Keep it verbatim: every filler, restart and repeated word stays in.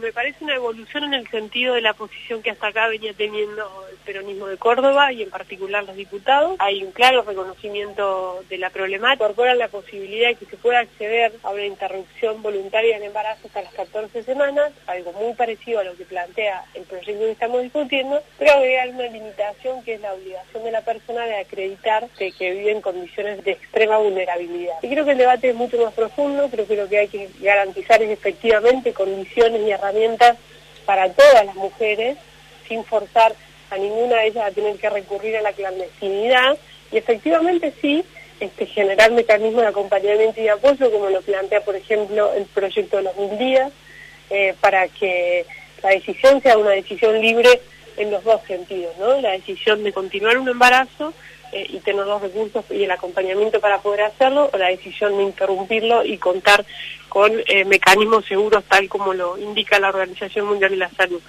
Me parece una evolución en el sentido de la posición que hasta acá venía teniendo el peronismo de Córdoba y en particular los diputados. Hay un claro reconocimiento de la problemática, incorporan la posibilidad de que se pueda acceder a una interrupción voluntaria del embarazo hasta las catorce semanas, algo muy parecido a lo que plantea el proyecto que estamos discutiendo, pero agrega una limitación que es la obligación de la persona de acreditar que, que vive en condiciones de extrema vulnerabilidad. Y creo que el debate es mucho más profundo, creo que lo que hay que garantizar es efectivamente condiciones y herramientas para todas las mujeres, sin forzar a ninguna de ellas a tener que recurrir a la clandestinidad, y efectivamente sí, este, generar mecanismos de acompañamiento y de apoyo, como lo plantea, por ejemplo, el proyecto de los mil días, eh, para que la decisión sea una decisión libre en los dos sentidos, ¿no? La decisión de continuar un embarazo eh, y tener los recursos y el acompañamiento para poder hacerlo, o la decisión de interrumpirlo y contar con eh, mecanismos seguros tal como lo indica la Organización Mundial de la Salud.